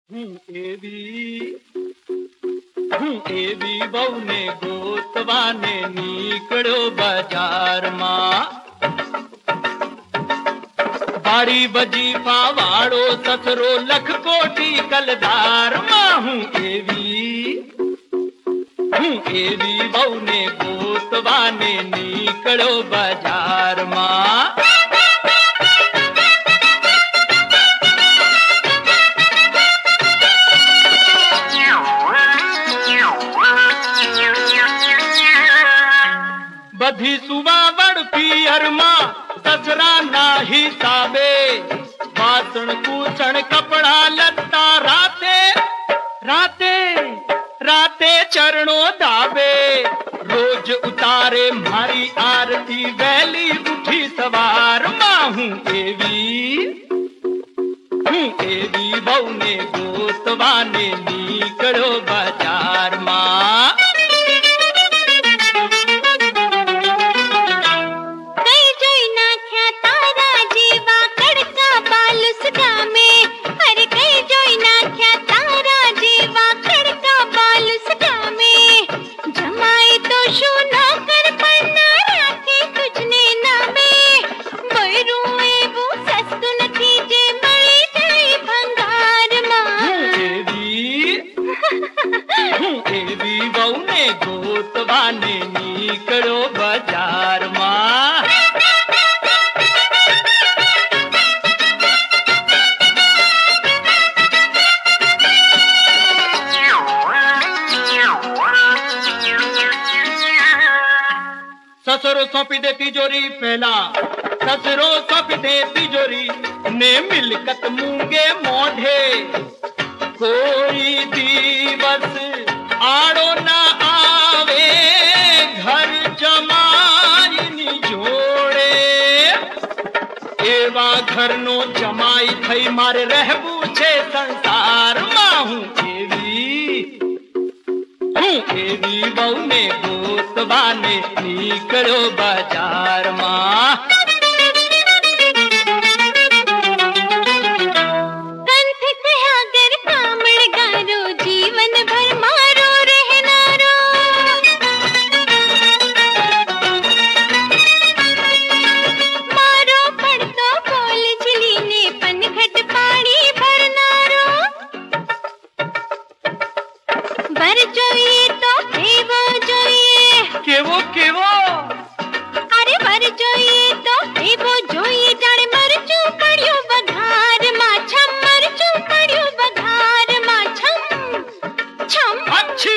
એવી બહુને ગોતવાને નીકળ્યો બજારમાં વાડી વજીફા વાળો સસરો લખ કોટી કલદારમાં હું એવી બહુને ગોતવાને નીકળ્યો બજારમાં બધી સુવાવડ પિયરમાં સસરા ના હિસાબે વાસણ કૂચણ કપડા લત્તા રાતે રાતે રાતે ચરણો દાબે રોજ ઉતારે મારી આરતી વહેલી ઉઠી સવારમાં હું એવી બહુને ગોતવાને નીકળ્યો બજારમાં એવી બહુને ગોતવાને નીકળ્યો બજારમાં સસરો સોંપી દે તિજોરી પહેલા સસરો સોંપી દે તિજોરી ને મિલકત મૂંગે મોઢે કોઈ દિવસ આડો ના આવે ઘર જમાઈની જોડે એવા ઘરનો જમાઈ થઈ મારે રહેવું છે સંસારમાં હું એવી બહુને ગોતવાને નીકળ્યો બજારમાં કેવો કેવો અરે વર જોઈએ તો એવો જોઈએ જાણે મરચું પડ્યું વઘારમાં છમ મરચું પડ્યું વઘારમાં છમ છમ અચ્છી